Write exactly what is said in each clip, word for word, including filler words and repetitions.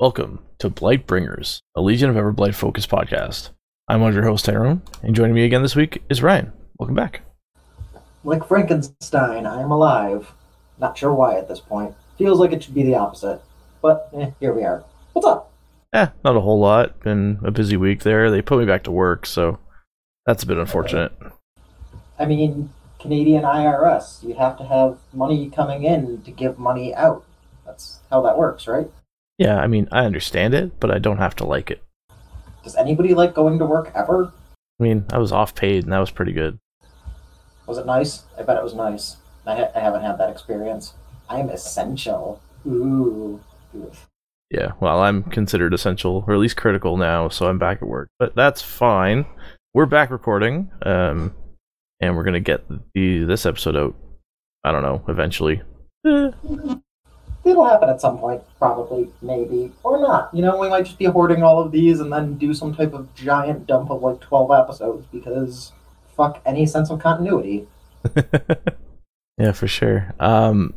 Welcome to Blightbringers, a Legion of Everblight focused podcast. I'm one of your hosts, Tyrone, and joining me again this week is Ryan. Welcome back. Like Frankenstein, I am alive. Not sure why at this point. Feels like it should be the opposite. But, eh, here we are. What's up? Eh, not a whole lot. Been a busy week there. They put me back to work, so that's a bit unfortunate. I mean, Canadian I R S. You have to have money coming in to give money out. That's how that works, right? Yeah, I mean, I understand it, but I don't have to like it. Does anybody like going to work ever? I mean, I was off paid, and that was pretty good. Was it nice? I bet it was nice. I, ha- I haven't had that experience. I'm essential. Ooh. Oof. Yeah, well, I'm considered essential, or at least critical now, so I'm back at work. But that's fine. We're back recording, um, and we're going to get the this episode out, I don't know, eventually. Eh. It'll happen at some point, probably, maybe, or not. You know, we might just be hoarding all of these and then do some type of giant dump of like twelve episodes because fuck any sense of continuity. Yeah, for sure. Um,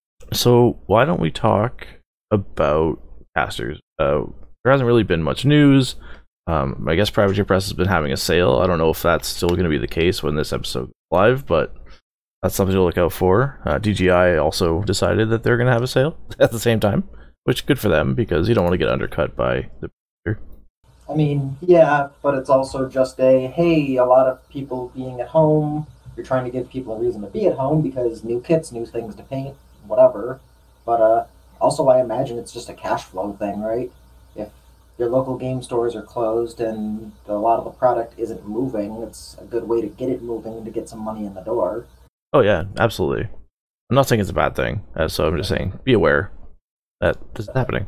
so why don't we talk about casters? Uh, there hasn't really been much news. Um, I guess Privateer Press has been having a sale. I don't know if that's still going to be the case when this episode goes live, but that's something to look out for. Uh, D G I also decided that they're going to have a sale at the same time, which is good for them because you don't want to get undercut by the producer. I mean, yeah, but it's also just a, hey, a lot of people being at home, you're trying to give people a reason to be at home because new kits, new things to paint, whatever. But uh, also I imagine it's just a cash flow thing, right? If your local game stores are closed and a lot of the product isn't moving, it's a good way to get it moving and to get some money in the door. Oh yeah, absolutely. I'm not saying it's a bad thing, uh, so I'm just saying be aware that this is happening.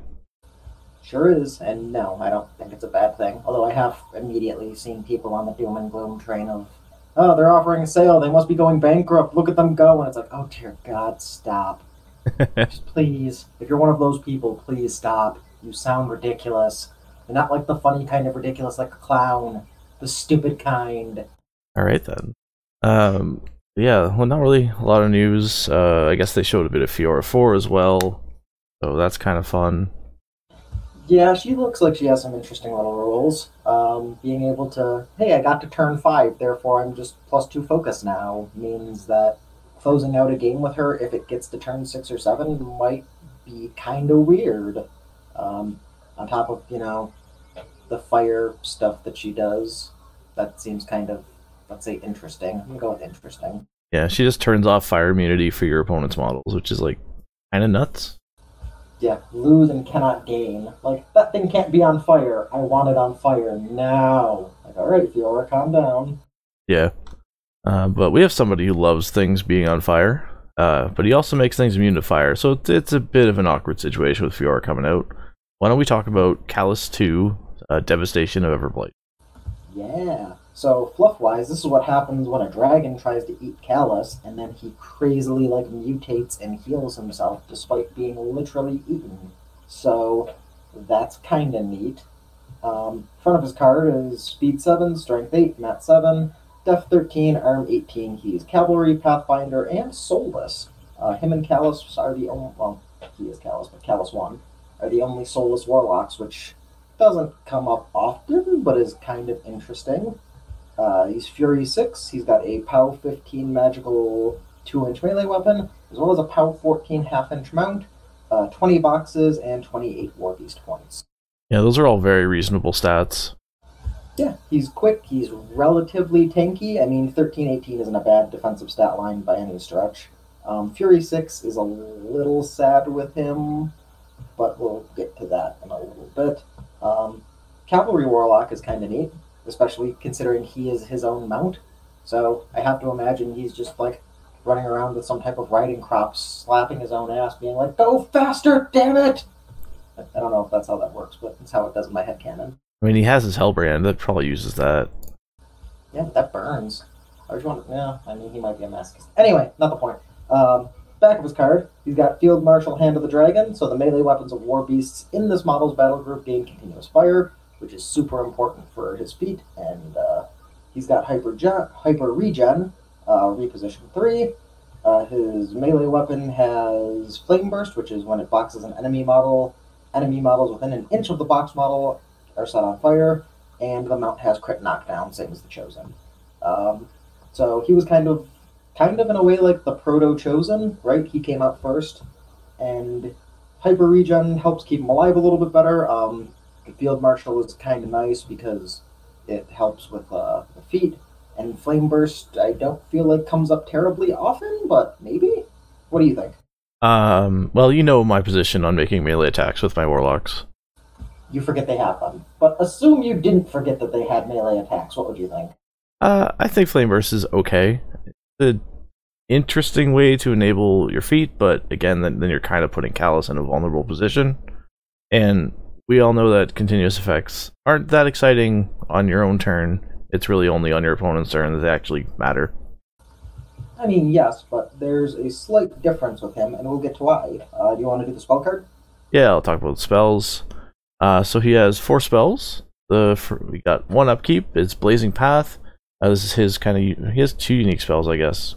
Sure is, and no, I don't think it's a bad thing. Although I have immediately seen people on the doom and gloom train of, oh, they're offering a sale, they must be going bankrupt, look at them go, and it's like, oh dear God, stop. Just please, if you're one of those people, please stop. You sound ridiculous. You're not like the funny kind of ridiculous, like a clown. The stupid kind. Alright then. Um... Yeah, well, not really a lot of news. Uh, I guess they showed a bit of Fiora four as well, so that's kind of fun. Yeah, she looks like she has some interesting little rules. Um, being able to, hey, I got to turn five, therefore I'm just plus two focus now, means that closing out a game with her, if it gets to turn six or seven, might be kind of weird. Um, on top of, you know, the fire stuff that she does, that seems kind of, let's say, interesting. I'm gonna go with interesting. Yeah, she just turns off fire immunity for your opponent's models, which is like kind of nuts. Yeah, lose and cannot gain. Like, that thing can't be on fire. I want it on fire now. Like, alright, Fiora, calm down. Yeah. Uh, but we have somebody who loves things being on fire, uh, but he also makes things immune to fire, so it's, it's a bit of an awkward situation with Fiora coming out. Why don't we talk about Callus two, uh, Devastation of Everblight? Yeah. So, fluff-wise, this is what happens when a dragon tries to eat Callus, and then he crazily, like, mutates and heals himself despite being literally eaten. So, that's kinda neat. Um, front of his card is Speed seven, Strength eight, Mat seven, Def thirteen, Arm eighteen. He's Cavalry, Pathfinder, and Soulless. Uh, him and Callus are the only... Well, he is Callus, but Callus one are the only Soulless Warlocks, which doesn't come up often, but is kind of interesting. Uh, he's Fury six, he's got a POW fifteen magical two inch melee weapon, as well as a POW fourteen half inch mount, uh, twenty boxes, and twenty-eight War Beast points. Yeah, those are all very reasonable stats. Yeah, he's quick, he's relatively tanky. I mean, thirteen eighteen isn't a bad defensive stat line by any stretch. Um, Fury six is a little sad with him, but we'll get to that in a little bit. Um, Cavalry Warlock is kind of neat, especially considering he is his own mount. So I have to imagine he's just like running around with some type of riding crop, slapping his own ass, being like, go faster, damn it! I don't know if that's how that works, but it's how it does in my headcanon. I mean, he has his Hellbrand, that probably uses that. Yeah, but that burns. Why would you want to... Yeah, I mean, he might be a masochist. Anyway, not the point. Um, back of his card, he's got Field Marshal Hand of the Dragon, so the melee weapons of War Beasts in this model's battle group gain continuous fire, which is super important for his feat, and uh, he's got Hyper, Gen- Hyper Regen, uh, Reposition three. Uh, his melee weapon has Flame Burst, which is when it boxes an enemy model, Enemy models within an inch of the box model are set on fire, and the mount has crit knockdown, same as the Chosen. Um, so he was kind of, kind of in a way like the proto Chosen, right? He came out first, and hyper regen helps keep him alive a little bit better. Um, the field marshal is kind of nice because it helps with uh, the feet, and flame burst I don't feel like comes up terribly often, but maybe. What do you think? Um, well, you know my position on making melee attacks with my warlocks. You forget they have them, but assume you didn't forget that they had melee attacks. What would you think? Uh, I think flame burst is okay. It's an interesting way to enable your feat, but again, then, then you're kind of putting Callus in a vulnerable position. And we all know that continuous effects aren't that exciting on your own turn. It's really only on your opponent's turn that they actually matter. I mean, yes, but there's a slight difference with him, and we'll get to why. Uh, do you want to do the spell card? Yeah, I'll talk about spells. Uh, so he has four spells. The for, we got one upkeep. It's Blazing Path. Uh, this is his kind of. He has two unique spells, I guess.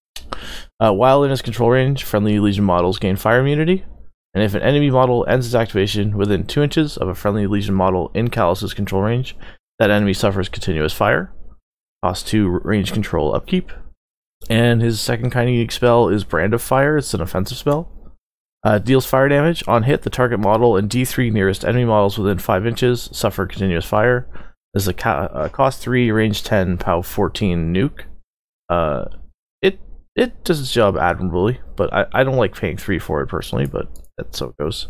Uh, while in his control range, friendly Legion models gain fire immunity, and if an enemy model ends its activation within two inches of a friendly Legion model in Callus's control range, that enemy suffers continuous fire. Cost two range control upkeep. And his second kind of unique spell is Brand of Fire. It's an offensive spell. Uh, deals fire damage. On hit, the target model and D three nearest enemy models within five inches suffer continuous fire. This is a ca- uh, cost three, range ten, pow fourteen nuke. Uh, it it does its job admirably, but I, I don't like paying three for it personally, but that's so it goes.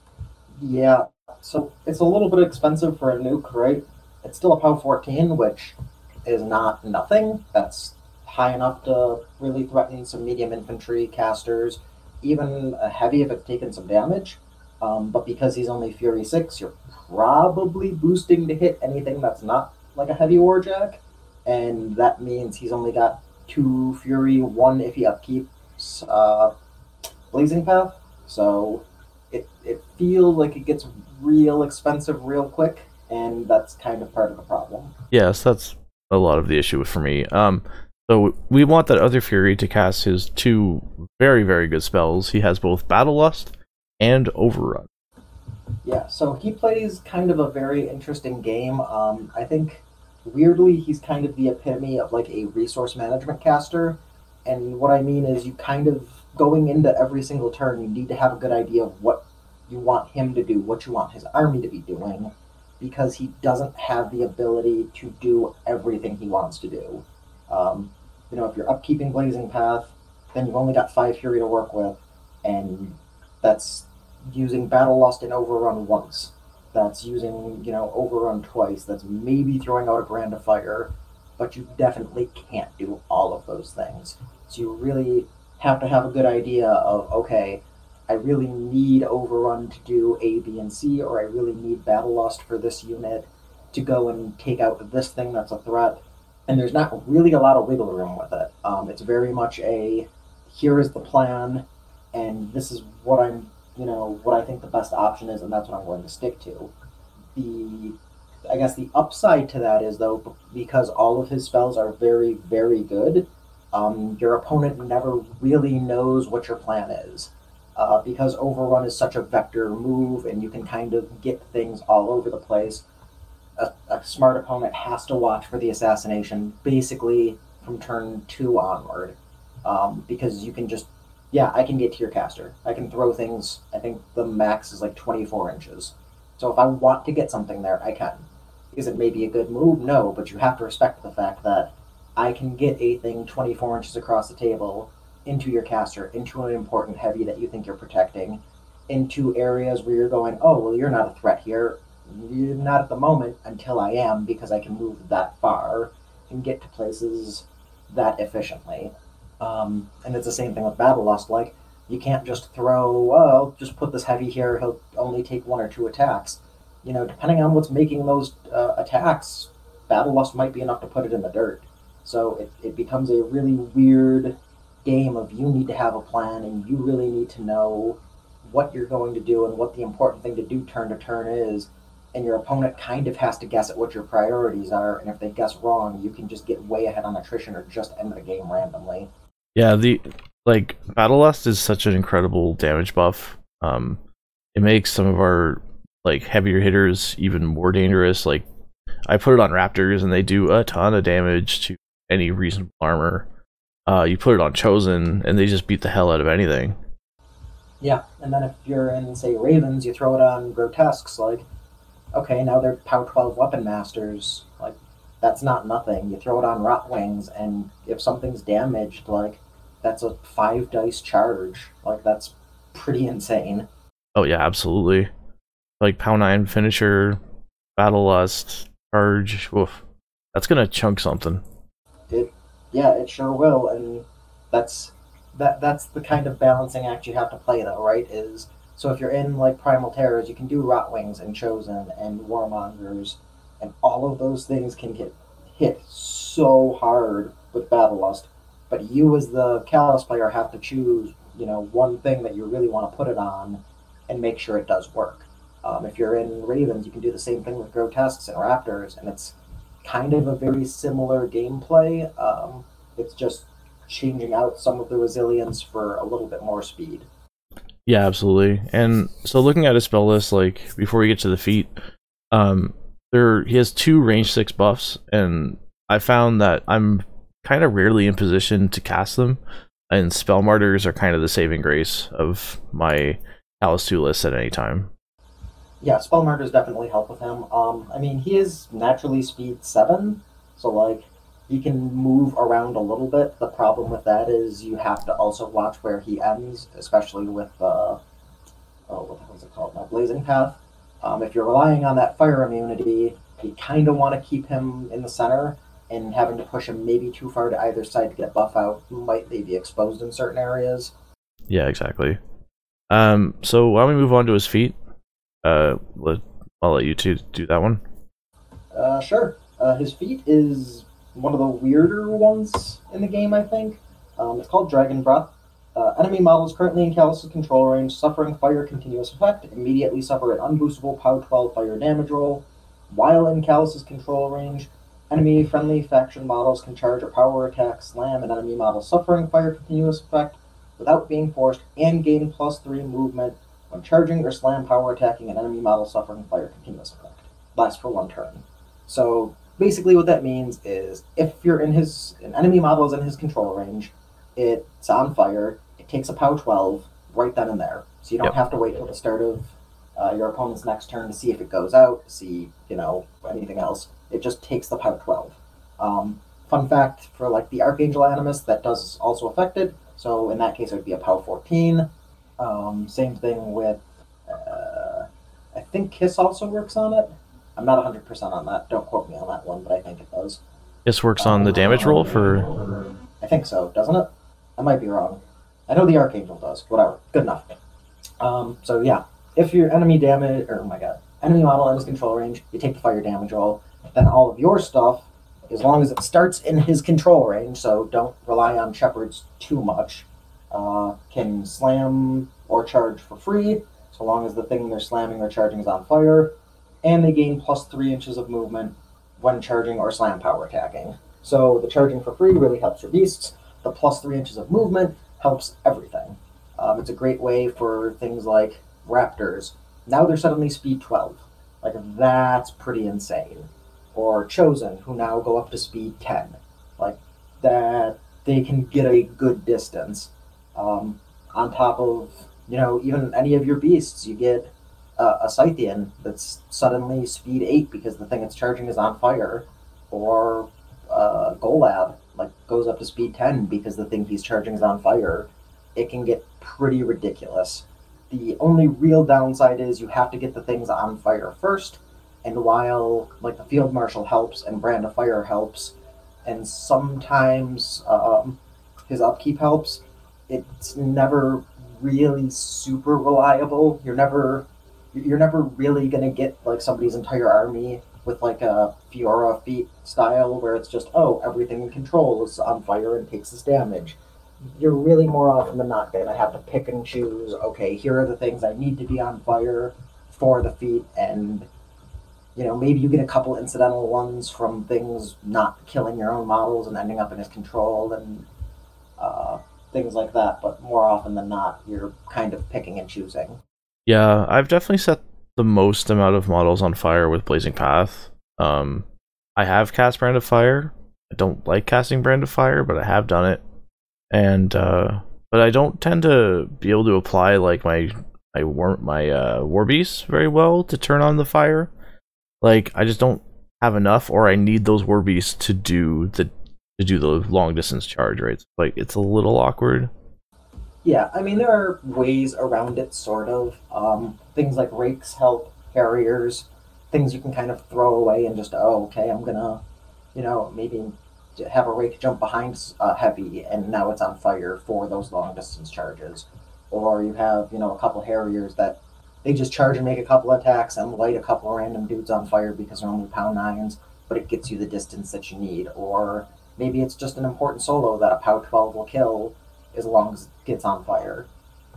Yeah, so it's a little bit expensive for a nuke, right? It's still a pow fourteen, which is not nothing. That's high enough to really threaten some medium infantry casters, even a heavy if it's taken some damage. Um, but because he's only Fury six, you're probably boosting to hit anything that's not like a heavy warjack. And that means he's only got two Fury, one if he upkeeps uh, Blazing Path. So it, it feels like it gets real expensive real quick, and that's kind of part of the problem. Yes, that's a lot of the issue for me. Um, So we want that other Fury to cast his two very, very good spells. He has both Battle Lust and Overrun. Yeah, so he plays kind of a very interesting game. Um, I think, weirdly, he's kind of the epitome of like a resource management caster. And what I mean is, you kind of, going into every single turn, you need to have a good idea of what you want him to do, what you want his army to be doing, because he doesn't have the ability to do everything he wants to do. Um, you know, if you're upkeeping Blazing Path, then you've only got five Fury to work with, and that's using Battle Lust and Overrun once. That's using, you know, Overrun twice. That's maybe throwing out a Brand of Fire, but you definitely can't do all of those things. So you really have to have a good idea of, okay, I really need Overrun to do A, B, and C, or I really need Battle Lust for this unit to go and take out this thing that's a threat. And there's not really a lot of wiggle room with it. Um, it's very much a, here is the plan, and this is what I'm, you know, what I think the best option is, and that's what I'm going to stick to. The, I guess the upside to that is, though, because all of his spells are very, very good, um, your opponent never really knows what your plan is. Uh, because Overrun is such a vector move, and you can kind of get things all over the place. A, a smart opponent has to watch for the assassination basically from turn two onward, um, because you can just, yeah, I can get to your caster. I can throw things. I think the max is like twenty-four inches. So if I want to get something there, I can. Is it maybe a good move? No, but you have to respect the fact that I can get a thing twenty-four inches across the table into your caster, into an important heavy that you think you're protecting, into areas where you're going, oh, well, you're not a threat here. You're not at the moment until I am, because I can move that far and get to places that efficiently. Um, and it's the same thing with Battle Lust. Like, you can't just throw, well, just put this heavy here, he'll only take one or two attacks. You know, depending on what's making those uh, attacks, Battle Lust might be enough to put it in the dirt. So it, it becomes a really weird game of, you need to have a plan, and you really need to know what you're going to do and what the important thing to do turn to turn is. And your opponent kind of has to guess at what your priorities are, and if they guess wrong, you can just get way ahead on attrition or just end the game randomly. Yeah, the like Battle Lust is such an incredible damage buff. Um, it makes some of our like heavier hitters even more dangerous. Like I put it on Raptors and they do a ton of damage to any reasonable armor. Uh, you put it on Chosen and they just beat the hell out of anything. Yeah, and then if you're in, say, Ravens, you throw it on Grotesques, like, okay, now they're POW twelve Weapon Masters. Like, that's not nothing. You throw it on Rotwings, and if something's damaged, like, that's a five dice charge. Like, that's pretty insane. Oh yeah, absolutely. Like POW nine finisher, Battle Lust, Charge. Oof. That's gonna chunk something. It, yeah, it sure will, and that's that. That's the kind of balancing act you have to play, though, right? Is so if you're in like Primal Terrors, you can do Rotwings and Chosen and Warmongers, and all of those things can get hit so hard with Battle Lust. But you, as the Callus player, have to choose, you know, one thing that you really want to put it on, and make sure it does work. Um, if you're in Ravens, you can do the same thing with Grotesques and Raptors, and it's kind of a very similar gameplay. Um, it's just changing out some of the resilience for a little bit more speed. Yeah, absolutely. And so looking at his spell list, like before we get to the feat, um, there he has two range six buffs, and I found that I'm kind of rarely in position to cast them, and spell martyrs are kind of the saving grace of my Callus two list at any time. Yeah, spell martyrs definitely help with him. Um, I mean, he is naturally speed seven, so like he can move around a little bit. The problem with that is you have to also watch where he ends, especially with uh, oh, what the hell is it called now? Blazing Path. Um, if you're relying on that fire immunity, you kind of want to keep him in the center, and having to push him maybe too far to either side to get buff out might they be exposed in certain areas. Yeah, exactly. Um, so why don't we move on to his feat? Uh, let, I'll let you two do that one. Uh, sure. Uh, his feat is one of the weirder ones in the game, I think. Um, it's called Dragon Breath. Uh, enemy models currently in Callus's control range suffering fire continuous effect immediately suffer an unboostable POW twelve fire damage roll. While in Callus's control range, enemy friendly faction models can charge or power attack, slam an enemy model suffering fire continuous effect without being forced, and gain plus three movement when charging or slam power attacking an enemy model suffering fire continuous effect. Lasts for one turn. So basically what that means is if you're in his an enemy model is in his control range, it's on fire, it takes a POW twelve right then and there. So you don't Yep. have to wait till the start of uh, your opponent's next turn to see if it goes out, see, you know, anything else. It just takes the POW twelve. Um, fun fact for like the Archangel Animus, that does also affect it. So in that case, it would be a POW fourteen. Um, same thing with, uh, I think Kiss also works on it. I'm not one hundred percent on that. Don't quote me on that one, but I think it does. This works on the damage roll for. I think so, doesn't it? I might be wrong. I know the Archangel does. Whatever. Good enough. Um, so yeah, if your enemy damage, or oh my god, enemy model in his control range, you take the fire damage roll. Then all of your stuff, as long as it starts in his control range, so don't rely on Shepherds too much, uh, can slam or charge for free, so long as the thing they're slamming or charging is on fire, and they gain plus three inches of movement when charging or slam power attacking. So the charging for free really helps your beasts. The plus three inches of movement helps everything. Um, it's a great way for things like Raptors. Now they're suddenly speed twelve. Like, that's pretty insane. Or Chosen, who now go up to speed ten. Like, that, they can get a good distance. Um, on top of, you know, even any of your beasts, you get uh, a Scythian that's suddenly speed eight because the thing it's charging is on fire. Or uh, Golab, like, goes up to speed ten because the thing he's charging is on fire. It can get pretty ridiculous. The only real downside is you have to get the things on fire first, and while like the Field Marshal helps and Brand of Fire helps, and sometimes um, his upkeep helps, it's never really super reliable. You're never you're never really gonna get like somebody's entire army with like a Fiora feat style where it's just, oh, everything in control is on fire and takes this damage. You're really more often than not going to have to pick and choose, okay, here are the things I need to be on fire for the feat, and, you know, maybe you get a couple incidental ones from things not killing your own models and ending up in his control and uh, things like that, but more often than not, you're kind of picking and choosing. Yeah, I've definitely set the most amount of models on fire with Blazing Path. Um, I have cast Brand of Fire. I don't like casting Brand of Fire, but I have done it. And uh, but I don't tend to be able to apply like my my war my uh, war beasts very well to turn on the fire. Like I just don't have enough, or I need those war beasts to do the to do the long distance charge. Right, like it's a little awkward. Yeah, I mean, there are ways around it, sort of. Um, things like rakes help, harriers, things you can kind of throw away and just, oh, okay, I'm gonna, you know, maybe have a rake jump behind uh, heavy and now it's on fire for those long distance charges. Or you have, you know, a couple harriers that they just charge and make a couple attacks and light a couple random dudes on fire because they're only pound nines, but it gets you the distance that you need. Or maybe it's just an important solo that a POW twelve will kill as long as it gets on fire.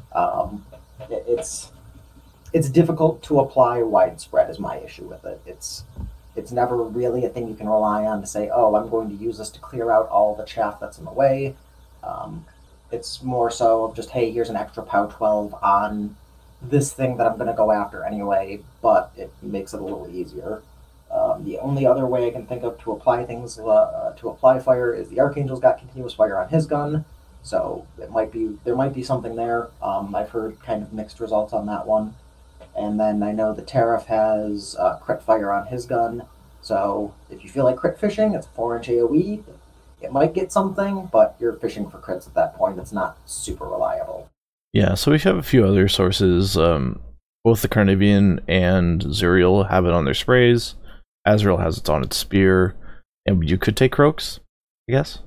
Um, it, it's it's difficult to apply widespread is my issue with it. It's it's never really a thing you can rely on to say, oh, I'm going to use this to clear out all the chaff that's in the way. Um, it's more so of just, hey, here's an extra POW twelve on this thing that I'm going to go after anyway, but it makes it a little easier. Um, the only other way I can think of to apply things uh, to apply fire is the Archangel's got continuous fire on his gun, so it might be there might be something there. Um, I've heard kind of mixed results on that one, and then I know the Tariff has uh, crit fire on his gun. So if you feel like crit fishing, it's a four inch AoE. It might get something, but you're fishing for crits at that point. It's not super reliable. Yeah, so we have a few other sources. Um, both the Carnivean and Zuriel have it on their sprays. Azrael has it on its spear. And you could take Croaks, I guess?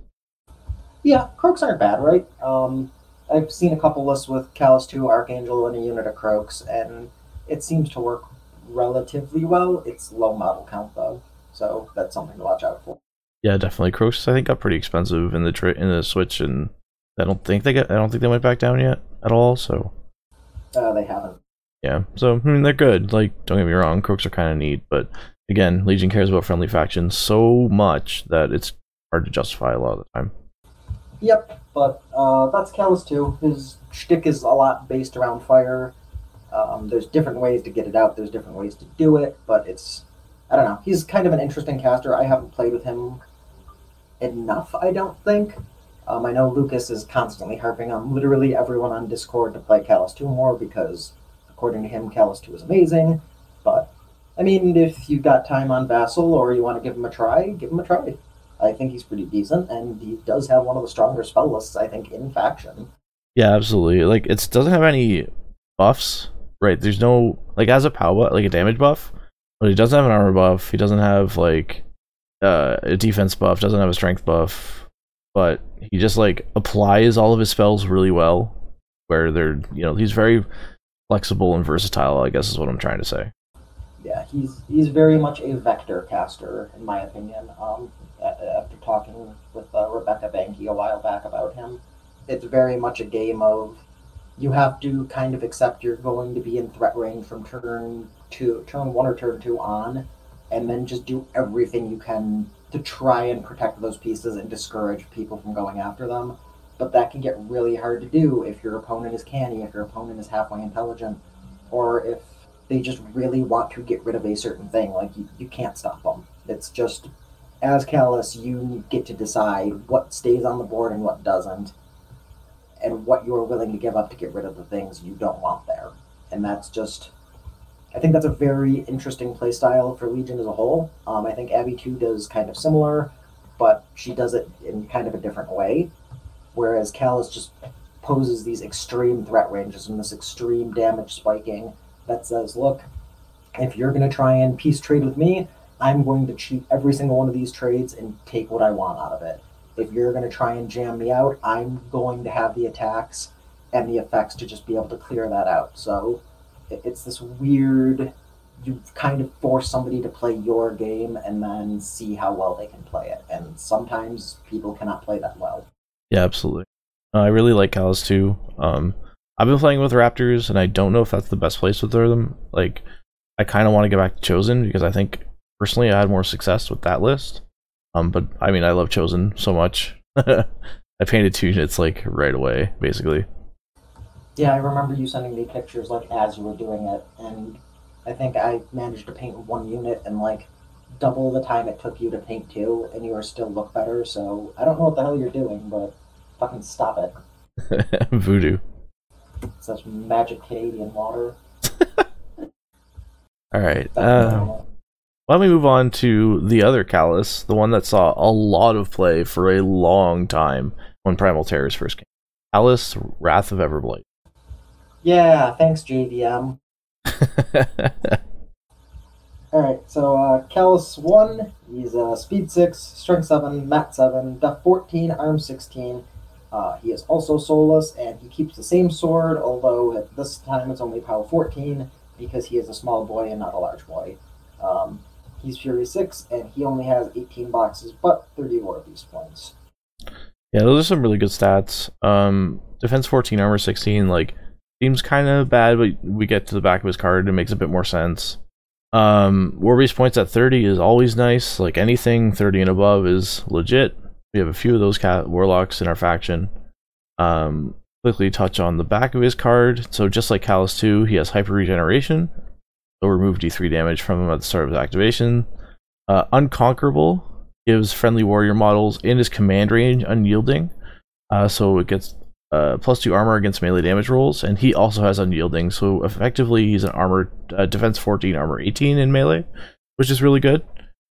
Yeah, Croaks aren't bad, right? Um, I've seen a couple lists with Callus two, Archangel, and a unit of Croaks, and it seems to work relatively well. It's low model count, though, so that's something to watch out for. Yeah, definitely. Croaks, I think, got pretty expensive in the tra- in the Switch, and I don't think they got. I don't think they went back down yet at all. So uh, they haven't. Yeah, so I mean they're good. Like, don't get me wrong, Croaks are kind of neat, but again, Legion cares about friendly factions so much that it's hard to justify a lot of the time. Yep, but uh, that's Callus two. His shtick is a lot based around fire. Um, there's different ways to get it out. There's different ways to do it, but it's I don't know. He's kind of an interesting caster. I haven't played with him enough, I don't think. Um, I know Lucas is constantly harping on literally everyone on Discord to play Callus two more because, according to him, Callus two is amazing. But, I mean, if you got time on Vassal or you want to give him a try, give him a try. I think he's pretty decent, and he does have one of the stronger spell lists, I think, in faction. Yeah, absolutely. Like, it doesn't have any buffs, right? There's no, like, as a POW buff, like a damage buff, but he doesn't have an armor buff. He doesn't have, like, uh, a defense buff, doesn't have a strength buff, but he just, like, applies all of his spells really well, where they're, you know, he's very flexible and versatile, I guess is what I'm trying to say. Yeah, he's he's very much a vector caster, in my opinion. Um, after talking with uh, Rebecca Banky a while back about him, it's very much a game of you have to kind of accept you're going to be in threat range from turn two, turn one or turn two on, and then just do everything you can to try and protect those pieces and discourage people from going after them. But that can get really hard to do if your opponent is canny, if your opponent is halfway intelligent, or if they just really want to get rid of a certain thing. Like, you, you can't stop them. It's just, as Callus, you get to decide what stays on the board and what doesn't, and what you're willing to give up to get rid of the things you don't want there. And that's just, I think that's a very interesting playstyle for Legion as a whole. Um, I think Abby two does kind of similar, but she does it in kind of a different way. Whereas Callus just poses these extreme threat ranges and this extreme damage spiking that says, look, if you're going to try and peace trade with me, I'm going to cheat every single one of these trades and take what I want out of it. If you're going to try and jam me out, I'm going to have the attacks and the effects to just be able to clear that out. So it's this weird, you kind of force somebody to play your game and then see how well they can play it. And sometimes people cannot play that well. Yeah, absolutely. Uh, I really like Callus too. Um, I've been playing with Raptors, and I don't know if that's the best place to throw them. Like, I kind of want to get back to Chosen because I think personally I had more success with that list. Um, but I mean, I love Chosen so much. I painted two units like right away, basically. Yeah, I remember you sending me pictures like as you were doing it, and I think I managed to paint one unit in like double the time it took you to paint two, and you still look better. So I don't know what the hell you're doing, but fucking stop it. Voodoo. Such magic Canadian water. All right. That's Uh, normal. why don't we move on to the other Callus, the one that saw a lot of play for a long time when Primal Terrors first came. Callus, Wrath of Everblight. Yeah, thanks, J V M. Alright, so uh, Callus one, he's uh, speed six, strength seven, mat seven, def fourteen, arm sixteen. Uh, he is also soulless, and he keeps the same sword, although at this time it's only power fourteen, because he is a small boy and not a large boy. Um, he's Fury six, and he only has eighteen boxes, but thirty war beast points. Yeah, those are some really good stats. Um, defense fourteen, armor sixteen, like, seems kind of bad, but we get to the back of his card, it makes a bit more sense. Um, Warbeast points at thirty is always nice. Like, anything thirty and above is legit. We have a few of those cat warlocks in our faction. Um, quickly touch on the back of his card. So just like Callus two, he has hyper regeneration. So remove D three damage from him at the start of his activation. Uh, Unconquerable gives friendly warrior models in his command range unyielding. Uh, so it gets uh, plus two armor against melee damage rolls, and he also has unyielding. So effectively, he's an armor uh, defense fourteen, armor eighteen in melee, which is really good.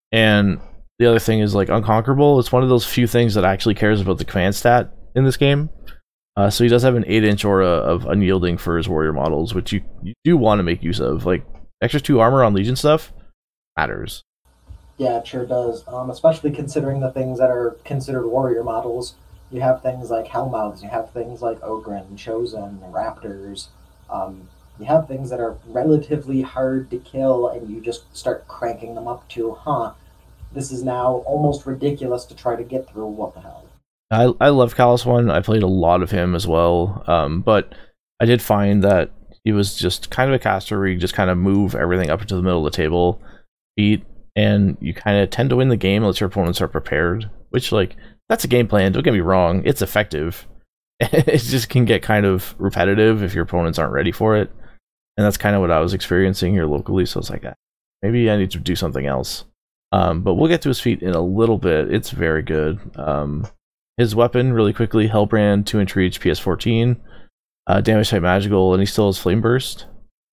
And the other thing is like Unconquerable. It's one of those few things that actually cares about the command stat in this game. Uh, so he does have an eight inch aura of unyielding for his warrior models, which you, you do want to make use of. Like, extra two armor on Legion stuff matters. Yeah, it sure does. Um, especially considering the things that are considered warrior models. You have things like Hellmouths, you have things like Ogren, Chosen, Raptors. Um, you have things that are relatively hard to kill, and you just start cranking them up to, huh, this is now almost ridiculous to try to get through. What the hell? I I love Callus one. I played a lot of him as well. Um, but I did find that he was just kind of a caster where you just kind of move everything up into the middle of the table, beat, and you kind of tend to win the game unless your opponents are prepared. Which, like, that's a game plan. Don't get me wrong; it's effective. It just can get kind of repetitive if your opponents aren't ready for it, and that's kind of what I was experiencing here locally. So I was like, "Ah, maybe I need to do something else." Um, but we'll get to his feat in a little bit. It's very good. Um, his weapon, really quickly, Hellbrand, two inch reach, P S fourteen, uh, damage type magical, and he still has Flame Burst.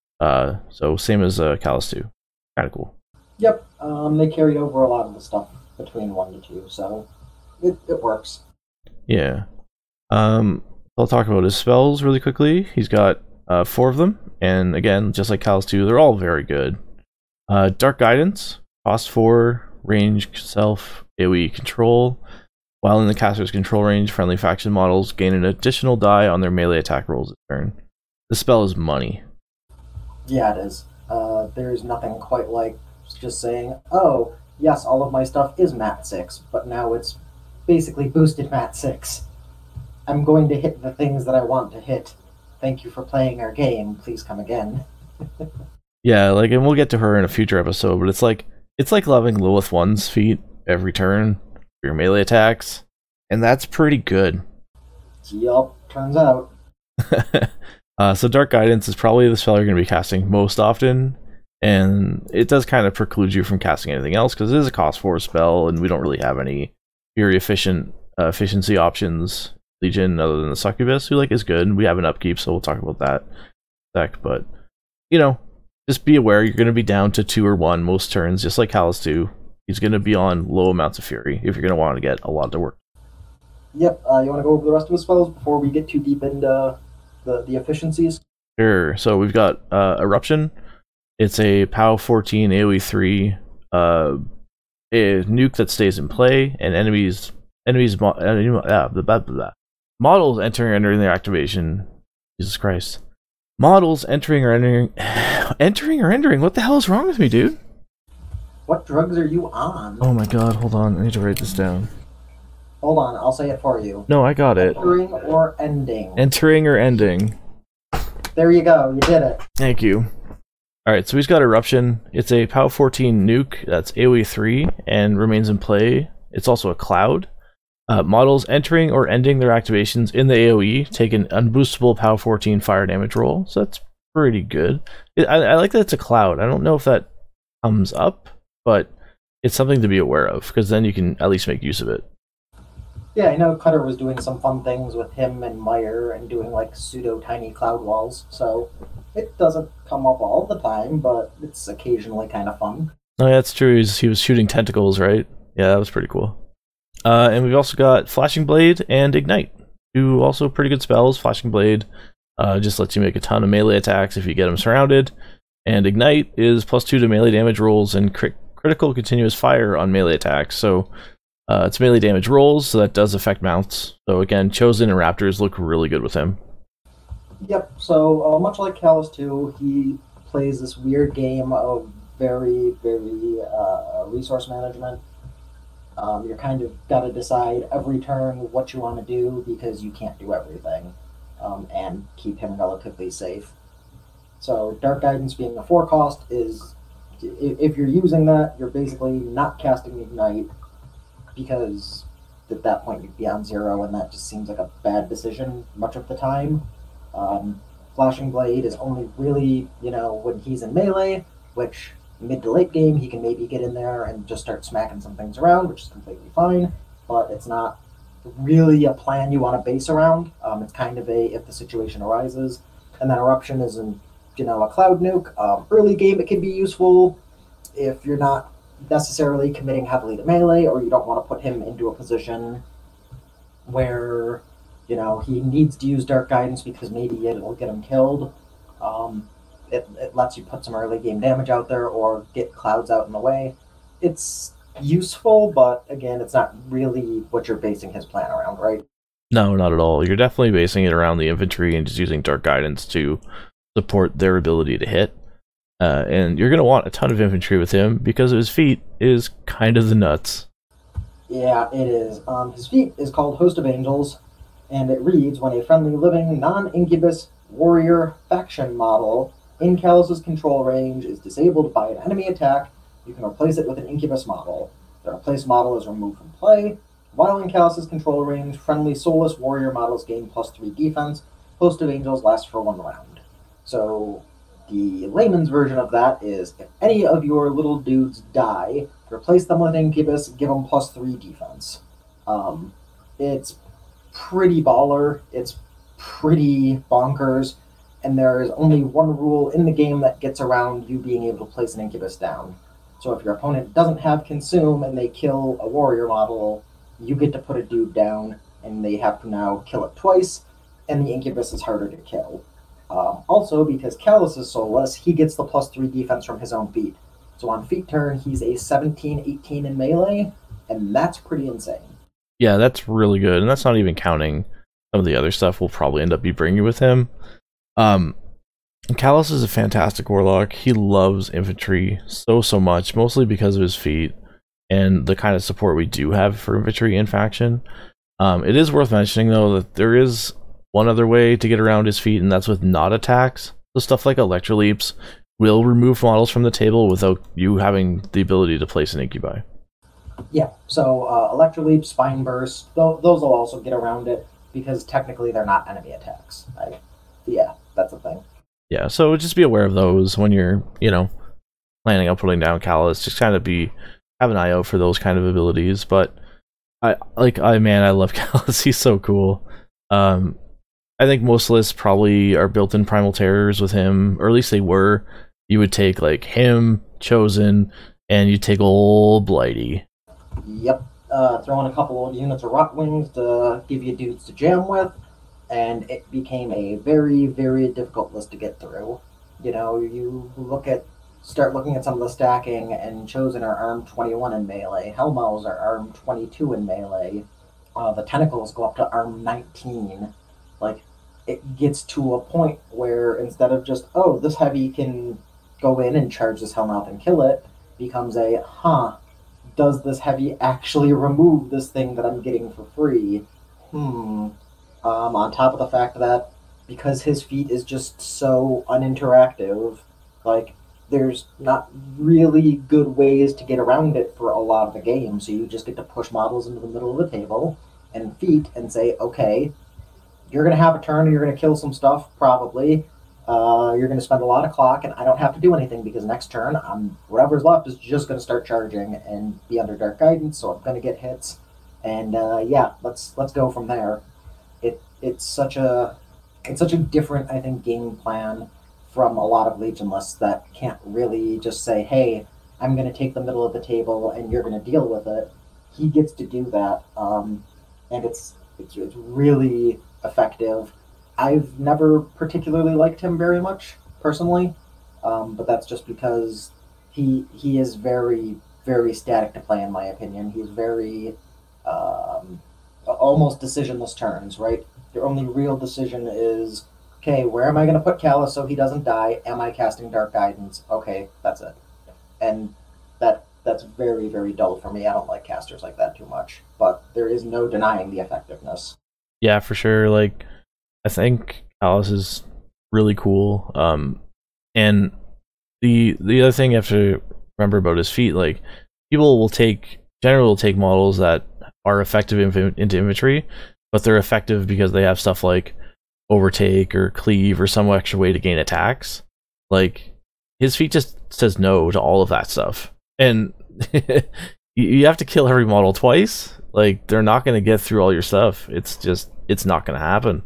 Uh, so same as uh, Callus two. Kind of cool. Yep, um, they carry over a lot of the stuff between one to two, so it, it works. Yeah. Um, I'll talk about his spells really quickly. He's got uh, four of them, and again, just like Callus two, they're all very good. Uh, Dark Guidance, cost four, range, self, AoE control. While in the caster's control range, friendly faction models gain an additional die on their melee attack rolls this turn. The spell is money. Yeah, it is. Uh, there's nothing quite like just saying, oh, yes, all of my stuff is mat six, but now it's basically boosted mat six. I'm going to hit the things that I want to hit. Thank you for playing our game. Please come again. Yeah, like, and we'll get to her in a future episode, but it's like it's like loving Lilith one's feat every turn for your melee attacks, and that's pretty good. Yup, turns out. uh, so Dark Guidance is probably the spell you're going to be casting most often, and it does kind of preclude you from casting anything else because it is a cost four spell, and we don't really have any very efficient uh, efficiency options. Legion, other than the Succubus, who like is good. We have an upkeep, so we'll talk about that deck. But you know, just be aware you're going to be down to two or one most turns, just like Callus two. He's going to be on low amounts of fury if you're going to want to get a lot to work. Yep, uh, you want to go over the rest of the spells before we get too deep into the, the efficiencies? Sure. So we've got uh, Eruption. It's a POW fourteen AoE three uh, a nuke that stays in play, and enemies enemies mo- uh, blah, blah, blah. models entering or entering their activation. Jesus Christ. Models entering or entering entering or entering. What the hell is wrong with me, dude? What drugs are you on? Oh my god, hold on. I need to write this down. Hold on, I'll say it for you. No, I got it. Entering or ending. Entering or ending. There you go, you did it. Thank you. Alright, so he's got Eruption. It's a POW fourteen nuke that's AoE three and remains in play. It's also a cloud. Uh, models entering or ending their activations in the AoE take an unboostable P O W fourteen fire damage roll, so that's pretty good. I, I like that it's a cloud. I don't know if that comes up, but it's something to be aware of, because then you can at least make use of it. Yeah, I know Cutter was doing some fun things with him and Meyer and doing like pseudo tiny cloud walls, so it doesn't come up all the time, but it's occasionally kind of fun. Oh, yeah, that's true. He's, he was shooting tentacles, right? Yeah, that was pretty cool. Uh, and we've also got Flashing Blade and Ignite, two also pretty good spells. Flashing Blade uh, just lets you make a ton of melee attacks if you get them surrounded, and Ignite is plus two to melee damage rolls and crit- critical continuous fire on melee attacks. So uh, it's melee damage rolls, so that does affect mounts. So again, Chosen and Raptors look really good with him. Yep, so uh, much like Callus two, he plays this weird game of very, very uh, resource management. Um, you're kind of got to decide every turn what you want to do because you can't do everything, um, and keep him relatively safe. So Dark Guidance being a four cost is, if you're using that, you're basically not casting Ignite, because at that point you'd be on zero, and that just seems like a bad decision much of the time. Um, Flashing Blade is only really, you know, when he's in melee, which mid to late game he can maybe get in there and just start smacking some things around, which is completely fine, but it's not really a plan you want to base around. Um, it's kind of a if the situation arises. And then Eruption is in, you know, a cloud nuke. Um, early game it can be useful if you're not necessarily committing heavily to melee, or you don't want to put him into a position where, you know, he needs to use Dark Guidance because maybe it'll get him killed. Um, it, it lets you put some early game damage out there or get clouds out in the way. It's useful, but again, it's not really what you're basing his plan around, right? No, not at all. You're definitely basing it around the infantry and just using Dark Guidance to support their ability to hit. Uh, and you're going to want a ton of infantry with him because his feat is kind of the nuts. Yeah, it is. Um, his feat is called Host of Angels, and it reads, when a friendly living non-incubus warrior faction model in Callus's control range is disabled by an enemy attack, you can replace it with an incubus model. The replaced model is removed from play. While in Callus's control range, friendly soulless warrior models gain plus three defense. Host of Angels lasts for one round. So the layman's version of that is, if any of your little dudes die, replace them with Incubus, give them plus three defense. Um, it's pretty baller. It's pretty bonkers. And there is only one rule in the game that gets around you being able to place an Incubus down. So if your opponent doesn't have Consume and they kill a warrior model, you get to put a dude down, and they have to now kill it twice, and the Incubus is harder to kill. Um, also, because Callus is soulless, he gets the plus three defense from his own feat. So on feat turn, he's a seventeen eighteen in melee, and that's pretty insane. Yeah, that's really good, and that's not even counting some of the other stuff we'll probably end up be bringing with him. Um, Callus is a fantastic warlock. He loves infantry so, so much, mostly because of his feat and the kind of support we do have for infantry in faction. Um, it is worth mentioning, though, that there is one other way to get around his feat, and that's with not attacks. So stuff like Electroleaps will remove models from the table without you having the ability to place an incubi. Yeah, so uh, Electroleap, Spine Burst, th- those will also get around it, because technically they're not enemy attacks. I, yeah, that's a thing. Yeah, so just be aware of those when you're, you know, planning on putting down Callus. Just kind of be, have an eye out for those kind of abilities. But I, like, I, man, I love Callus. He's so cool. Um, I think most lists probably are built in Primal Terrors with him, or at least they were. You would take, like, him, Chosen, and you take old Blighty. Yep, uh, throw in a couple of units of Rot Wings to give you dudes to jam with, and it became a very, very difficult list to get through. You know, you look at, start looking at some of the stacking, and Chosen are armed twenty-one in melee, Hellmouths are armed twenty-two in melee, uh, the Tentacles go up to arm nineteen. Like, it gets to a point where instead of just, oh, this heavy can go in and charge this Hellmouth and kill it, becomes a, huh, does this heavy actually remove this thing that I'm getting for free? Hmm. Um, on top of the fact that, because his feat is just so uninteractive, like, there's not really good ways to get around it for a lot of the game, so you just get to push models into the middle of the table, and feet and say, okay, you're going to have a turn and you're going to kill some stuff, probably. Uh, you're going to spend a lot of clock, and I don't have to do anything because next turn, I'm, whatever's left is just going to start charging and be under Dark Guidance, so I'm going to get hits. And uh, yeah, let's let's go from there. It it's such a it's such a different, I think, game plan from a lot of Legion lists that can't really just say, hey, I'm going to take the middle of the table and you're going to deal with it. He gets to do that, um, and it's, it's it's really effective. I've never particularly liked him very much personally, um, but that's just because he he is very very static to play in my opinion. He's very um, almost decisionless turns, right? Your only real decision is, okay, where am I going to put Callus so he doesn't die? Am I casting Dark Guidance? Okay, that's it. And that that's very very dull for me. I don't like casters like that too much, but there is no denying the effectiveness. Yeah, for sure. Like, I think Callus is really cool. Um, and the the other thing you have to remember about his feat, like, people will take generally will take models that are effective in, into infantry, but they're effective because they have stuff like overtake or cleave or some extra way to gain attacks. Like, his feat just says no to all of that stuff, and you, you have to kill every model twice. Like, they're not going to get through all your stuff. It's just it's not going to happen.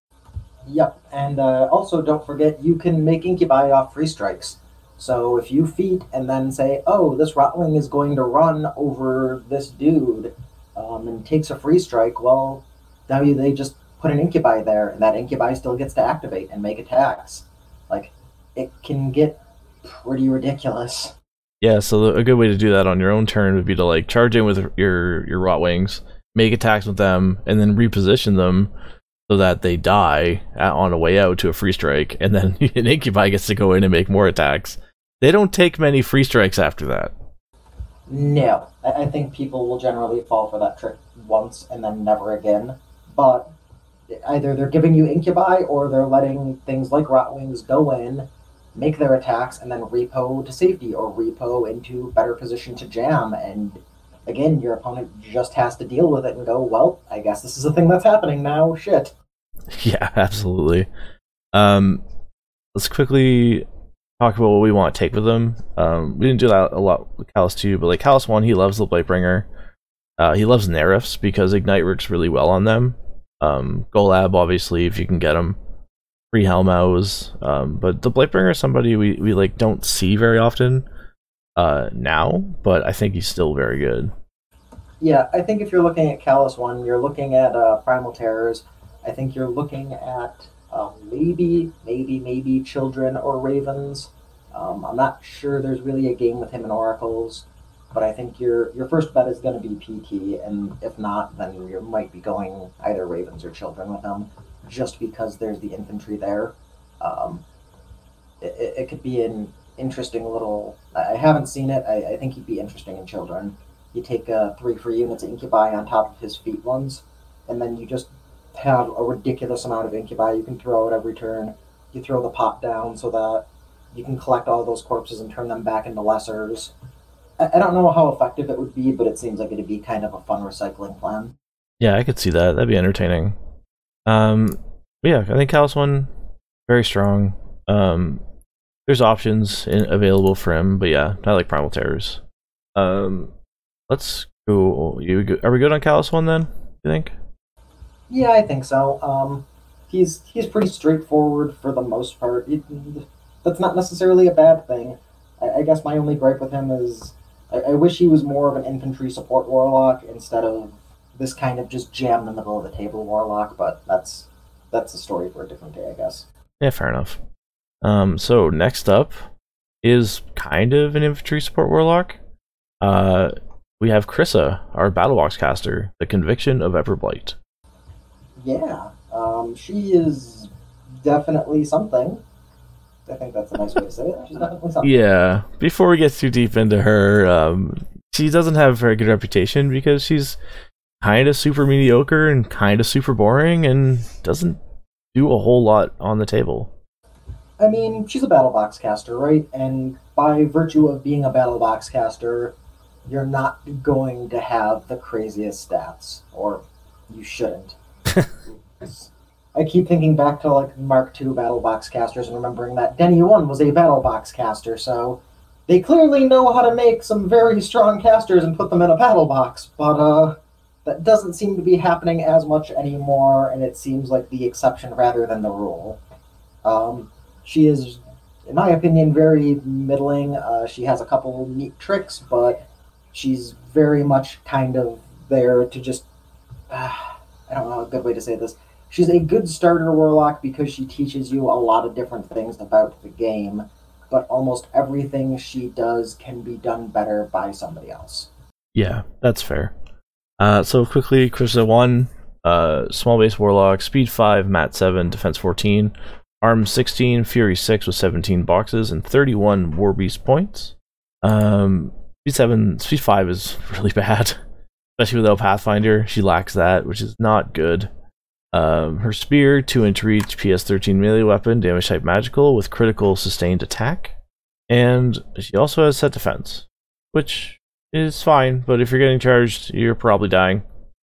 Yep, and uh, also don't forget you can make Incubi off free strikes. So if you feat and then say, oh, this Rotwing is going to run over this dude um, and takes a free strike, well, now you, they just put an Incubi there, and that Incubi still gets to activate and make attacks. Like, it can get pretty ridiculous. Yeah, so a good way to do that on your own turn would be to, like, charge in with your, your Rotwings, make attacks with them, and then reposition them so that they die on a way out to a free strike, and then an Incubi gets to go in and make more attacks. They don't take many free strikes after that. No, I think people will generally fall for that trick once and then never again. But either they're giving you Incubi or they're letting things like Rotwings go in, make their attacks, and then repo to safety or repo into better position to jam. And again, your opponent just has to deal with it and go, well, I guess this is a thing that's happening now. Shit. Yeah, absolutely. Um, let's quickly talk about what we want to take with them. Um, we didn't do that a lot with Callus two, but like Callus one, he loves the Blightbringer. Uh, he loves Nerfs because Ignite works really well on them. Um, Golab, obviously, if you can get them. Free Helmhouse. Um, but the Blightbringer is somebody we, we like don't see very often uh, now, but I think he's still very good. Yeah, I think if you're looking at Callus one, you're looking at uh, Primal Terrors. I think you're looking at um, maybe, maybe, maybe Children or Ravens. Um, I'm not sure there's really a game with him in Oracles, but I think your your first bet is going to be P T, and if not, then you might be going either Ravens or Children with him, just because there's the infantry there. Um, it, it could be an interesting little... I haven't seen it. I, I think he'd be interesting in Children. You take uh, three free units of Incubi on top of his feet ones, and then you just have a ridiculous amount of Incubi you can throw at every turn. You throw the pot down so that you can collect all those corpses and turn them back into lessers. I, I don't know how effective it would be, but it seems like it'd be kind of a fun recycling plan. Yeah, I could see that. That'd be entertaining. Um, but yeah, I think Callus one, very strong. Um, there's options in, available for him, but yeah, I like Primal Terrors. Um, let's go. You are we good on Callus one then? You think? Yeah, I think so. Um, he's he's pretty straightforward for the most part. It, that's not necessarily a bad thing. I, I guess my only gripe with him is I, I wish he was more of an infantry support warlock instead of this kind of just jam in the middle of the table warlock. But that's that's a story for a different day, I guess. Yeah, fair enough. Um, so next up is kind of an infantry support warlock. Uh, we have Krissa, our Battlebox caster, the Conviction of Everblight. Yeah, um, she is definitely something. I think that's a nice way to say it. She's definitely something. Yeah, before we get too deep into her, um, she doesn't have a very good reputation because she's kind of super mediocre and kind of super boring and doesn't do a whole lot on the table. I mean, she's a Battlebox caster, right? And by virtue of being a Battlebox caster, you're not going to have the craziest stats, or you shouldn't. I keep thinking back to like Mark two battle box casters and remembering that Denny one was a battle box caster, so they clearly know how to make some very strong casters and put them in a battle box, but uh, that doesn't seem to be happening as much anymore, and it seems like the exception rather than the rule. Um, she is, in my opinion, very middling. Uh, she has a couple neat tricks, but she's very much kind of there to just. Uh, I don't know a good way to say this. She's a good starter warlock because she teaches you a lot of different things about the game, but almost everything she does can be done better by somebody else. Yeah, that's fair. Uh, so quickly, Krista one, uh, small base warlock, speed five, mat seven, defense fourteen, arm sixteen, fury six with seventeen boxes and thirty-one war beast points. Um, speed seven, speed five is really bad, especially without Pathfinder. She lacks that, which is not good. Um, her spear, two inch reach, P S thirteen melee weapon, damage type magical with critical sustained attack. And she also has set defense, which is fine, but if you're getting charged, you're probably dying.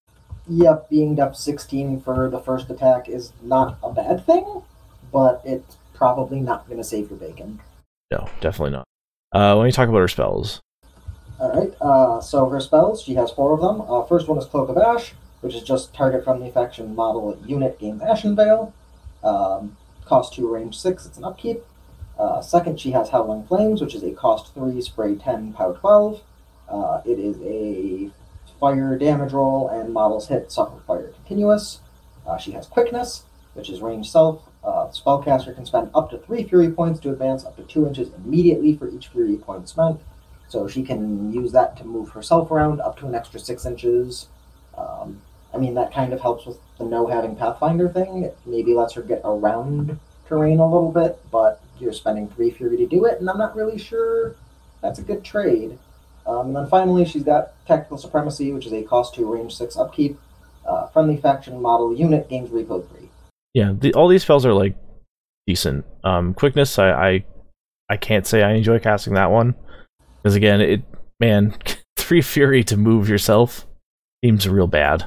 Yep, being def sixteen for the first attack is not a bad thing, but it's probably not going to save your bacon. No, definitely not. Uh, when you talk about her spells. Alright, uh, so her spells, she has four of them. Uh, first one is Cloak of Ash, which is just target friendly faction model unit gains Ashen Veil. Um, cost two, range six, it's an upkeep. Uh, second, she has Howling Flames, which is a cost three, spray ten, pow twelve. Uh, it is a fire damage roll, and models hit suffer fire continuous. Uh, she has Quickness, which is range self. Uh, the spellcaster can spend up to three Fury points to advance up to two inches immediately for each Fury point spent. So she can use that to move herself around up to an extra six inches. Um, I mean, that kind of helps with the no having Pathfinder thing. It maybe lets her get around terrain a little bit, but you're spending three Fury to do it, and I'm not really sure that's a good trade. Um, and then finally, she's got Tactical Supremacy, which is a cost two, range six upkeep. Uh, friendly faction model unit gains repo three. Yeah, the, all these spells are like decent. Um, quickness, I, I I can't say I enjoy casting that one because again, it man, three Fury to move yourself seems real bad.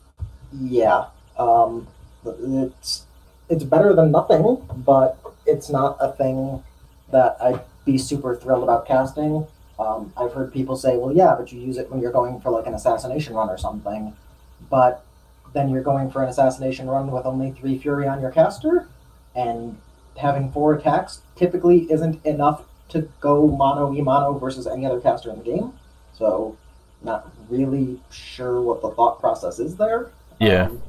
Yeah, um, it's it's better than nothing, but it's not a thing that I'd be super thrilled about casting. Um, I've heard people say, well, yeah, but you use it when you're going for like an assassination run or something, but then you're going for an assassination run with only three Fury on your caster, and having four attacks typically isn't enough to go mono-e-mono versus any other caster in the game, so not really sure what the thought process is there. Yeah. Um,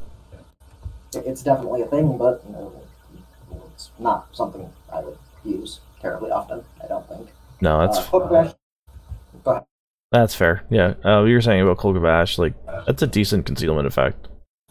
it's definitely a thing, but you know, it's not something I would use terribly often, I don't think. No, that's... Uh, Go ahead. That's fair. Yeah, uh, you were saying about Cloak of Ash, like, that's a decent concealment effect.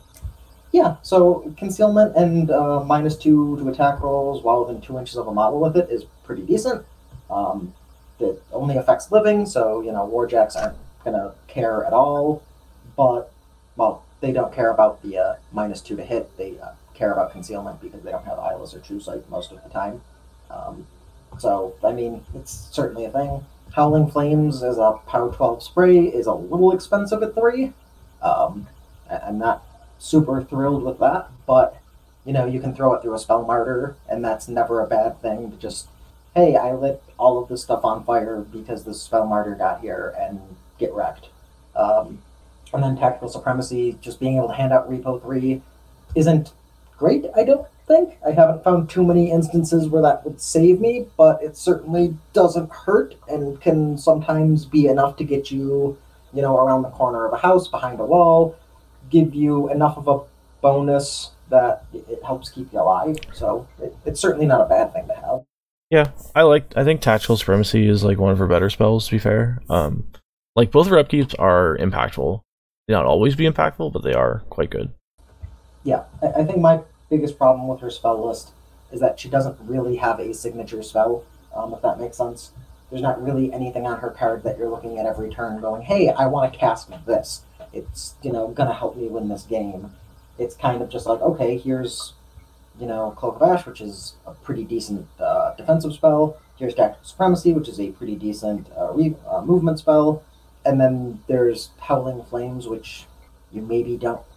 Yeah, so concealment and uh, minus two to attack rolls while within two inches of a model with it is pretty decent. Um, it only affects living, so, you know, warjacks aren't going to care at all, but, well, they don't care about the uh, minus two to hit. They uh, care about concealment because they don't have Eyeless or True Sight most of the time. Um, so, I mean, it's certainly a thing. Howling Flames as a pow twelve spray is a little expensive at three. Um, I- I'm not super thrilled with that, but, you know, you can throw it through a Spell Martyr, and that's never a bad thing to just, hey, I lit all of this stuff on fire because the Spell Martyr got here, and get wrecked. Um, and then Tactical Supremacy, just being able to hand out Repo three isn't great, I don't think. I haven't found too many instances where that would save me, but it certainly doesn't hurt and can sometimes be enough to get you, you know, around the corner of a house, behind a wall, give you enough of a bonus that it helps keep you alive. So it, it's certainly not a bad thing to have. Yeah, I like. I think Tactical Supremacy is like one of her better spells. To be fair, um, like both her upkeeps are impactful. They not always be impactful, but they are quite good. Yeah, I, I think my biggest problem with her spell list is that she doesn't really have a signature spell. Um, if that makes sense, there's not really anything on her card that you're looking at every turn, going, "Hey, I want to cast this. It's, you know, gonna help me win this game." It's kind of just like, okay, here's, you know, Cloak of Ash, which is a pretty decent uh, defensive spell. Here's Tactical Supremacy, which is a pretty decent uh, re- uh, movement spell. And then there's Howling Flames, which you maybe don't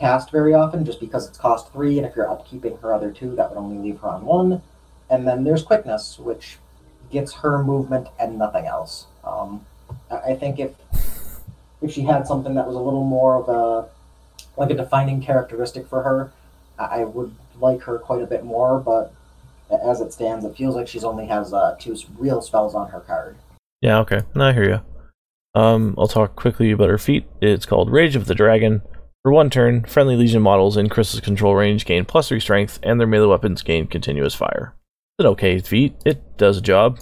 cast very often just because it's cost three, and if you're upkeeping her other two, that would only leave her on one. And then there's quickness, which gets her movement and nothing else. Um, I think if if she had something that was a little more of a like a defining characteristic for her, I would like her quite a bit more. But as it stands, it feels like she's only has uh, two real spells on her card. Yeah, okay. No, I hear you. Um, I'll talk quickly about her feat. It's called Rage of the Dragon. For one turn, friendly Legion models in Chris's control range gain plus three strength, and their melee weapons gain continuous fire. It's an okay feat. It does a job.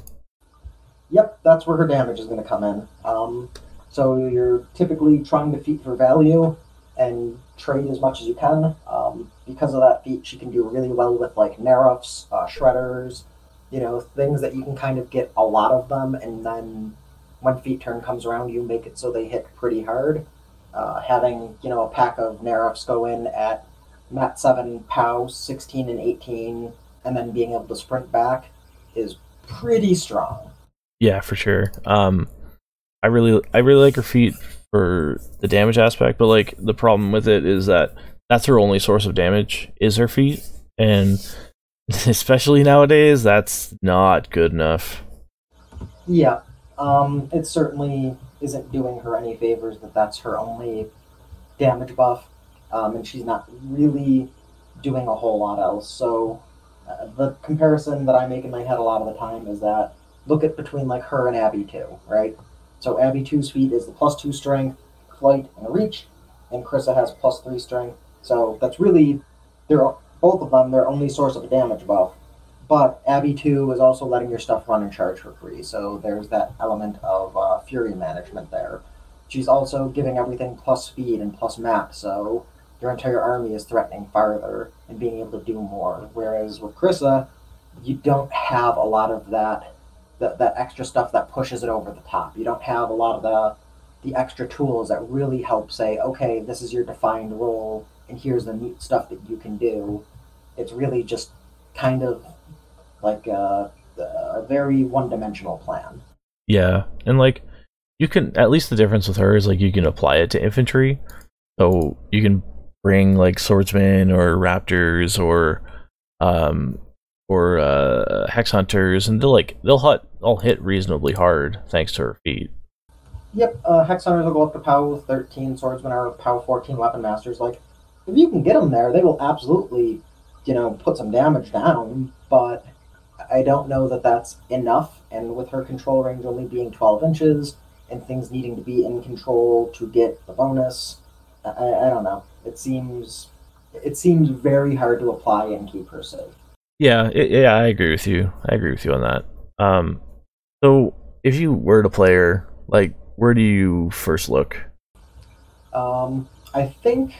Yep, that's where her damage is going to come in. Um, so you're typically trying to feat for value and trade as much as you can. Um, because of that feat, she can do really well with like Nerfs, uh, Shredders, you know, things that you can kind of get a lot of them, and then when feat turn comes around, you make it so they hit pretty hard. Uh, having, you know, a pack of Nerfs go in at Mat seven, POW, sixteen, and eighteen, and then being able to sprint back is pretty strong. Yeah, for sure. Um, I really, I really like her feat for the damage aspect, but like the problem with it is that that's her only source of damage is her feat, and especially nowadays, that's not good enough. Yeah, um, it certainly isn't doing her any favors that that's her only damage buff, um, and she's not really doing a whole lot else. So uh, the comparison that I make in my head a lot of the time is that look at between like her and Abby two, right? So Abby two's feat is the plus two strength, flight, and reach, and Krissa has plus three strength. So that's really they're both of them their only source of a damage buff. But Abby two is also letting your stuff run and charge for free, so there's that element of uh, fury management there. She's also giving everything plus speed and plus map, so your entire army is threatening farther and being able to do more. Whereas with Krissa, you don't have a lot of that that, that extra stuff that pushes it over the top. You don't have a lot of the the extra tools that really help say, okay, this is your defined role, and here's the neat stuff that you can do. It's really just kind of like a, a very one-dimensional plan. Yeah, and like you can at least the difference with her is like you can apply it to infantry, so you can bring like swordsmen or raptors or um or uh, hex hunters, and they'll like they'll hit they'll hit reasonably hard thanks to her feat. Yep, uh, hex hunters will go up to POW thirteen, swordsmen are POW fourteen, weapon masters. Like, if you can get them there, they will absolutely, you know, put some damage down. But I don't know that that's enough. And with her control range only being twelve inches and things needing to be in control to get the bonus, I, I don't know. It seems it seems very hard to apply and keep her safe. Yeah, it, yeah, I agree with you. I agree with you on that. Um, so if you were to play her, like, where do you first look? Um, I think,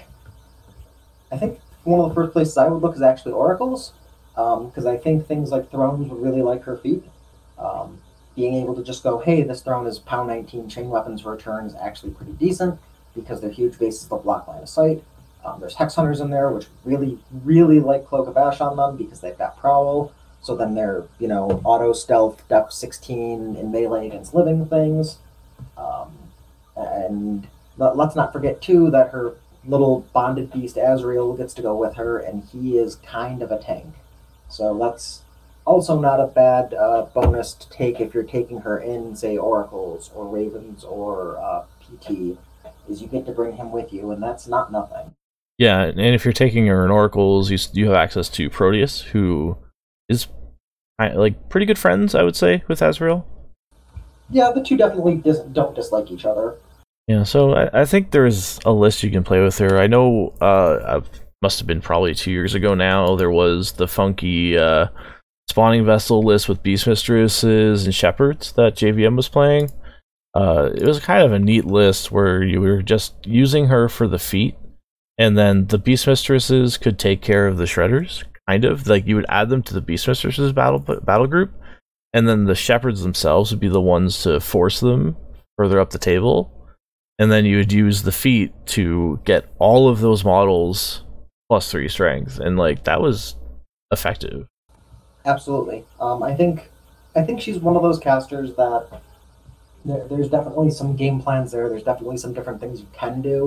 I think one of the first places I would look is actually Oracles, because um, I think things like Thrones would really like her feat. Um, being able to just go, hey, this Throne is POW nineteen, chain weapons for a turn is actually pretty decent, because they're huge bases that block line of sight. Um, there's Hex Hunters in there, which really, really like Cloak of Ash on them, because they've got Prowl, so then they're, you know, auto stealth, depth sixteen, in melee against living things. Um, and let's not forget, too, that her little bonded beast Azrael gets to go with her, and he is kind of a tank. So that's also not a bad uh, bonus to take if you're taking her in, say, Oracles or Ravens or uh, P T, is you get to bring him with you, and that's not nothing. Yeah, and if you're taking her in Oracles, you, you have access to Proteus, who is like pretty good friends, I would say, with Azrael. Yeah, the two definitely dis- don't dislike each other. Yeah, so I, I think there's a list you can play with her. I know uh, it must have been probably two years ago now, there was the funky uh, spawning vessel list with Beast Mistresses and Shepherds that J V M was playing. Uh, it was kind of a neat list where you were just using her for the feat, and then the Beast Mistresses could take care of the Shredders, kind of. Like, you would add them to the Beast Mistresses battle battle group, and then the Shepherds themselves would be the ones to force them further up the table. And then you would use the feat to get all of those models plus three strength, and like that was effective. Absolutely. Um, I think I think she's one of those casters that there, there's definitely some game plans there. There's definitely some different things you can do.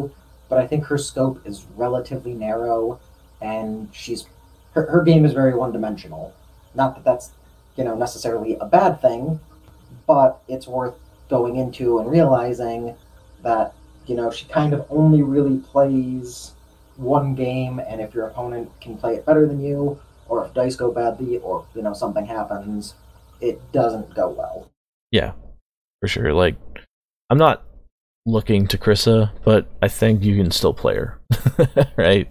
but I think her scope is relatively narrow, and she's her, her game is very one dimensional. Not that that's you know necessarily a bad thing, but it's worth going into and realizing that you know she kind of only really plays one game, and if your opponent can play it better than you, or if dice go badly, or you know something happens, it doesn't go well. Yeah, for sure. Like, I'm not looking to Krissa, but I think you can still play her, right?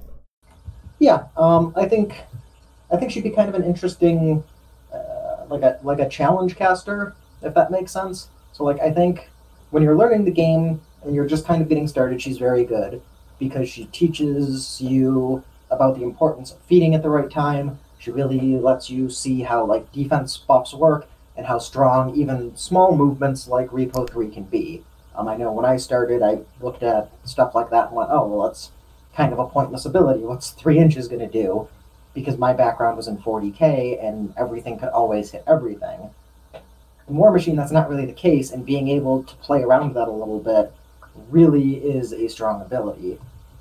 Yeah, um, I think I think she'd be kind of an interesting, uh, like a like a challenge caster, if that makes sense. So like I think when you're learning the game and you're just kind of getting started, she's very good because she teaches you about the importance of feeding at the right time. She really lets you see how like defense buffs work and how strong even small movements like Repo three can be. Um, I know when I started, I looked at stuff like that and went, oh, well, that's kind of a pointless ability. What's three inches going to do? Because my background was in forty K and everything could always hit everything. In War Machine, that's not really the case, and being able to play around that a little bit really is a strong ability.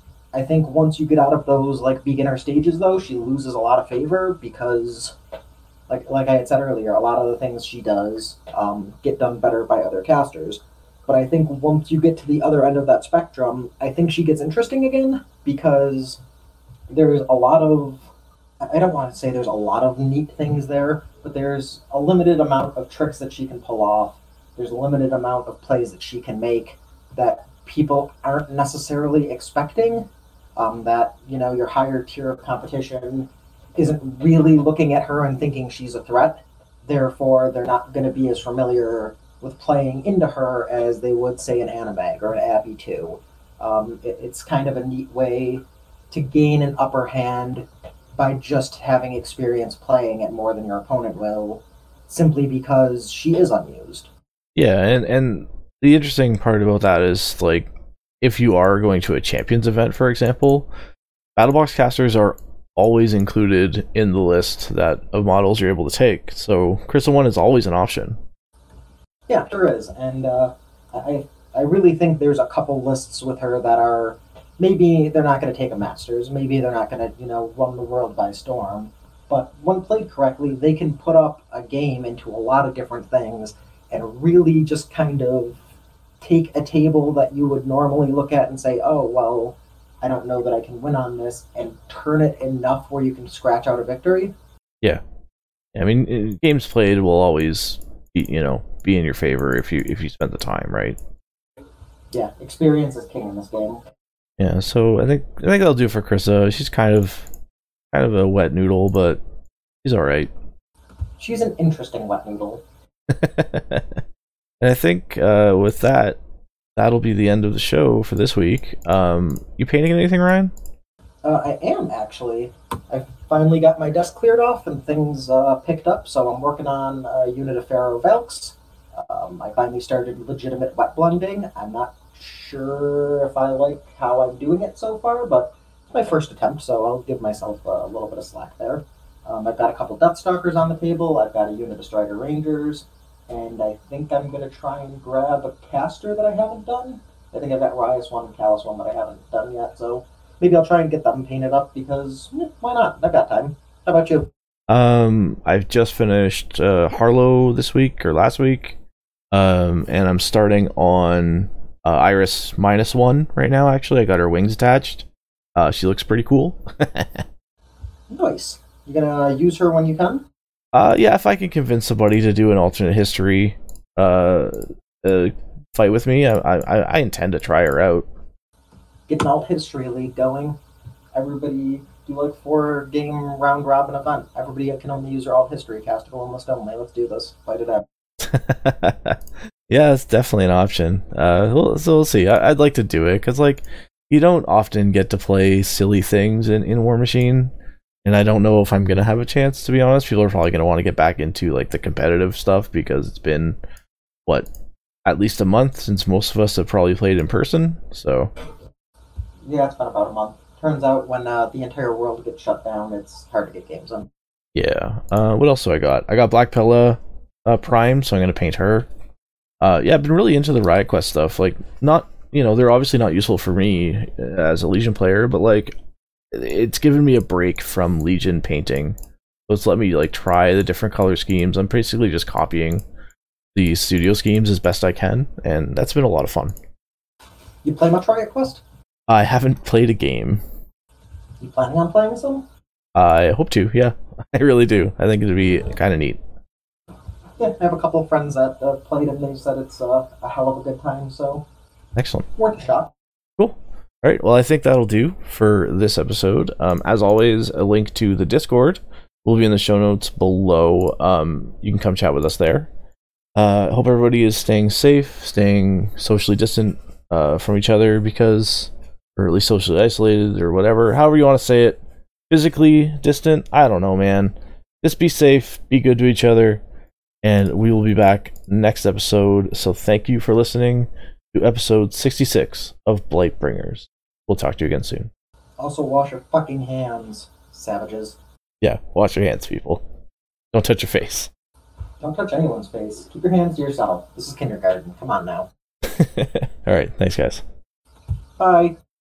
I think once you get out of those like beginner stages, though, she loses a lot of favor because, like like I had said earlier, a lot of the things she does um, get done better by other casters. But I think once you get to the other end of that spectrum, I think she gets interesting again because there's a lot of I don't want to say there's a lot of neat things there, but there's a limited amount of tricks that she can pull off. There's a limited amount of plays that she can make that people aren't necessarily expecting. Um, that you know your higher tier of competition isn't really looking at her and thinking she's a threat. Therefore, they're not going to be as familiar with playing into her as they would say an Animag or an Abby two. Um, it, it's kind of a neat way to gain an upper hand by just having experience playing it more than your opponent will, simply because she is unused. Yeah, and and the interesting part about that is like if you are going to a champions event, for example, Battlebox casters are always included in the list that of models you're able to take. So Krissa one is always an option. Yeah, sure is, and uh, I I really think there's a couple lists with her that are maybe they're not going to take a Masters, maybe they're not going to you know run the world by storm, but when played correctly, they can put up a game into a lot of different things and really just kind of take a table that you would normally look at and say, oh well, I don't know that I can win on this, and turn it enough where you can scratch out a victory. Yeah, I mean, games played will always be, you know be in your favor if you if you spend the time, right? Yeah, experience is king in this game. Yeah, so I think I think that'll do for Krissa. She's kind of kind of a wet noodle, but she's all right. She's an interesting wet noodle. And I think uh, with that, that'll be the end of the show for this week. Um, you painting anything, Ryan? Uh, I am actually. I finally got my desk cleared off and things uh, picked up, so I'm working on a unit of Pharaoh Valks. Um, I finally started legitimate wet blending. I'm not sure if I like how I'm doing it so far, but it's my first attempt, so I'll give myself a little bit of slack there. Um, I've got a couple Deathstalkers on the table. I've got a unit of Strider Rangers, and I think I'm going to try and grab a caster that I haven't done. I think I've got Rias one and Callus one that I haven't done yet, so maybe I'll try and get them painted up because eh, why not? I've got time. How about you? Um, I've just finished uh, Harlow this week or last week, um, and I'm starting on uh, Iris minus one right now. Actually, I got her wings attached. Uh, she looks pretty cool. Nice. You gonna use her when you can? Uh, yeah, if I can convince somebody to do an alternate history uh, uh fight with me, I, I I intend to try her out. Get an alt history league going. Everybody do like four game round robin event. Everybody can only use their alt history castable and list only. Let's do this. Fight it out. Yeah, it's definitely an option. Uh, we'll, so we'll see. I, I'd like to do it because like you don't often get to play silly things in, in War Machine, and I don't know if I'm gonna have a chance, to be honest. People are probably gonna want to get back into like the competitive stuff because it's been what at least a month since most of us have probably played in person. So yeah, it's been about a month. Turns out when uh, the entire world gets shut down, it's hard to get games on. Yeah. Uh, what else do I got? I got Black Pella uh, Prime, so I'm gonna paint her. Uh, yeah, I've been really into the Riot Quest stuff. Like, not you know, they're obviously not useful for me as a Legion player, but like, it's given me a break from Legion painting. So it's let me like try the different color schemes. I'm basically just copying the studio schemes as best I can, and that's been a lot of fun. You play much Riot Quest? I haven't played a game. You planning on playing some? I hope to, yeah. I really do. I think it'd be kind of neat. Yeah, I have a couple of friends that uh, played and they said it's uh, a hell of a good time, so... Excellent. Worth a shot. Cool. All right, well, I think that'll do for this episode. Um, as always, a link to the Discord will be in the show notes below. Um, you can come chat with us there. I uh, hope everybody is staying safe, staying socially distant uh, from each other, because, or at least socially isolated, or whatever, however you want to say it. Physically distant, I don't know, man. Just be safe, be good to each other, and we will be back next episode. So thank you for listening to episode sixty-six of Blightbringers. We'll talk to you again soon. Also, wash your fucking hands, savages. Yeah, wash your hands, people. Don't touch your face. Don't touch anyone's face. Keep your hands to yourself. This is kindergarten. Come on now. All right, thanks, guys. Bye.